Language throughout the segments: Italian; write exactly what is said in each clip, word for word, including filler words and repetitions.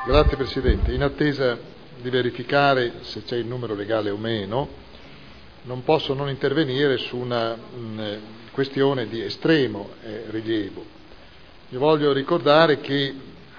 Grazie Presidente. In attesa di verificare se c'è il numero legale o meno, non posso non intervenire su una mh, questione di estremo eh, rilievo. Io voglio ricordare che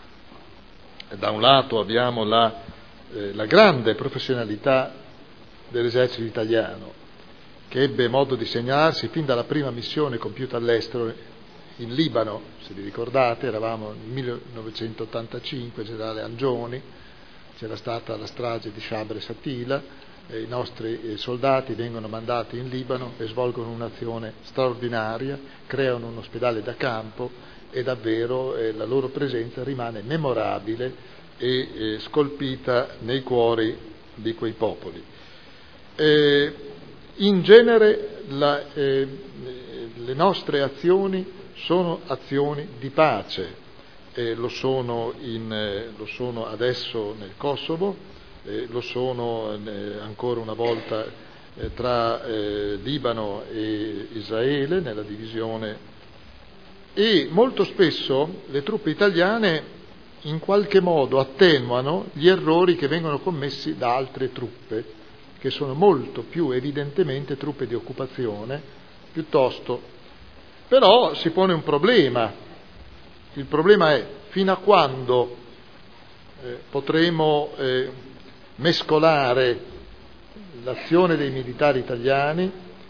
da un lato abbiamo la, eh, la grande professionalità dell'esercito italiano, che ebbe modo di segnalarsi fin dalla prima missione compiuta all'estero in Libano, se vi ricordate, eravamo nel millenovecentottantacinque, generale Angioni, c'era stata la strage di Shabra e Shatila, e i nostri eh, soldati vengono mandati in Libano e svolgono un'azione straordinaria, creano un ospedale da campo e davvero eh, la loro presenza rimane memorabile e eh, scolpita nei cuori di quei popoli. Eh, in genere la, eh, le nostre azioni sono azioni di pace, eh, lo, sono in, eh, lo sono adesso nel Kosovo, eh, lo sono eh, ancora una volta eh, tra eh, Libano e Israele nella divisione, e molto spesso le truppe italiane in qualche modo attenuano gli errori che vengono commessi da altre truppe, che sono molto più evidentemente truppe di occupazione, piuttosto. Però si pone un problema, il problema è fino a quando eh, potremo eh, mescolare l'azione dei militari italiani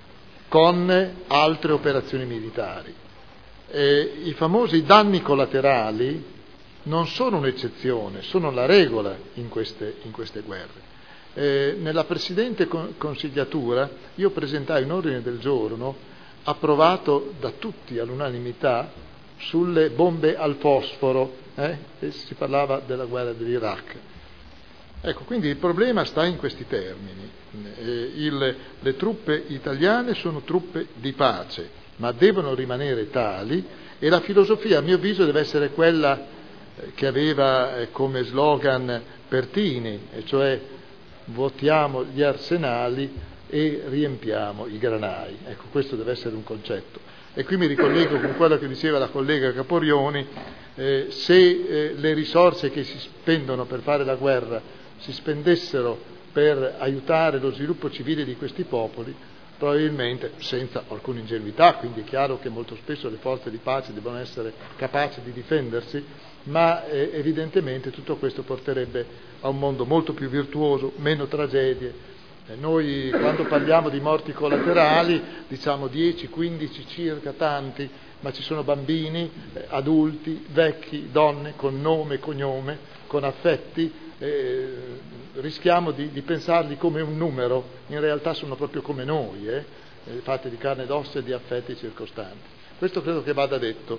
con altre operazioni militari. Eh, I famosi danni collaterali non sono un'eccezione, sono la regola in queste, in queste guerre. Eh, nella precedente consigliatura io presentai un ordine del giorno approvato da tutti all'unanimità sulle bombe al fosforo, eh? e si parlava della guerra dell'Iraq. Ecco, quindi il problema sta in questi termini. Eh, il, le truppe italiane sono truppe di pace, ma devono rimanere tali, e la filosofia, a mio avviso, deve essere quella eh, che aveva eh, come slogan Pertini, e cioè vuotiamo gli arsenali e riempiamo i granai. Ecco, questo deve essere un concetto. E qui mi ricollego con quello che diceva la collega Caporioni, eh, se eh, le risorse che si spendono per fare la guerra si spendessero per aiutare lo sviluppo civile di questi popoli, probabilmente, senza alcuna ingenuità, quindi è chiaro che molto spesso le forze di pace devono essere capaci di difendersi, ma eh, evidentemente tutto questo porterebbe a un mondo molto più virtuoso, meno tragedie. Eh, noi quando parliamo di morti collaterali diciamo dieci, quindici circa, tanti, ma ci sono bambini, eh, adulti, vecchi, donne con nome, cognome, con affetti, eh, rischiamo di, di pensarli come un numero, in realtà sono proprio come noi, eh, fatti di carne ed ossa e di affetti circostanti. Questo credo che vada detto.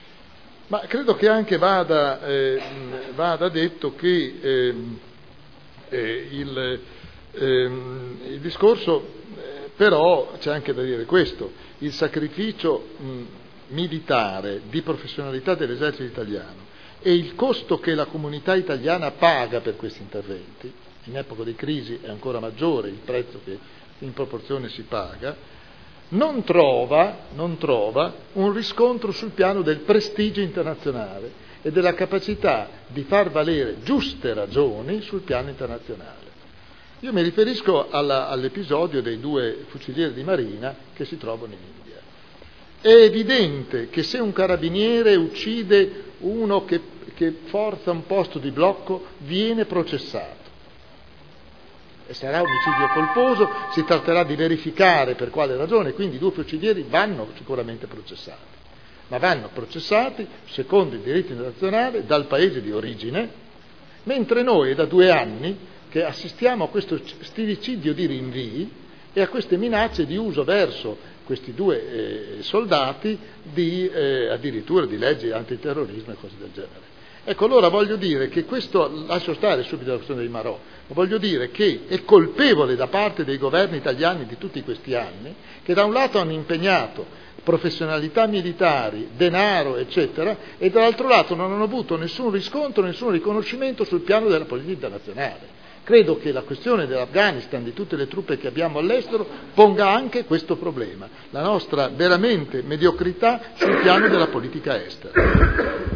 Ma credo che anche vada, eh, vada detto che eh, eh, il, eh, il discorso, eh, però c'è anche da dire questo, il sacrificio mh, militare di professionalità dell'esercito italiano e il costo che la comunità italiana paga per questi interventi, in epoca di crisi è ancora maggiore il prezzo che in proporzione si paga, non trova, non trova un riscontro sul piano del prestigio internazionale e della capacità di far valere giuste ragioni sul piano internazionale. Io mi riferisco alla, all'episodio dei due fucilieri di marina che si trovano in India. È evidente che se un carabiniere uccide uno che, che forza un posto di blocco, viene processato. E sarà omicidio colposo, si tratterà di verificare per quale ragione, quindi i due fucilieri vanno sicuramente processati, ma vanno processati secondo il diritto internazionale dal paese di origine, mentre noi è da due anni che assistiamo a questo stillicidio di rinvii e a queste minacce di uso verso questi due eh, soldati di eh, addirittura di leggi antiterrorismo e cose del genere. Ecco, allora voglio dire che questo, lascio stare subito la questione dei Marò, ma voglio dire che è colpevole da parte dei governi italiani di tutti questi anni, che da un lato hanno impegnato professionalità militari, denaro, eccetera, e dall'altro lato non hanno avuto nessun riscontro, nessun riconoscimento sul piano della politica internazionale. Credo che la questione dell'Afghanistan, di tutte le truppe che abbiamo all'estero, ponga anche questo problema, la nostra veramente mediocrità sul piano della politica estera.